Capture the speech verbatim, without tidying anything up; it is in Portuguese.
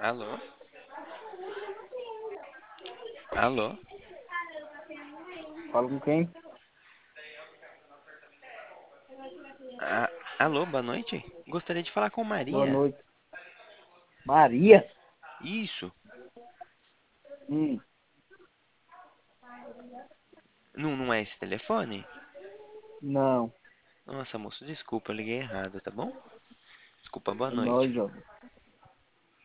Alô? Alô? Fala com quem? Ah, alô, boa noite? Gostaria de falar com Boa Maria. noite. Maria? Isso. Hum, Não, não é esse telefone? não. Nossa, moço, desculpa, eu liguei errado, tá bom? Desculpa, boa É noite. nóis, jovem.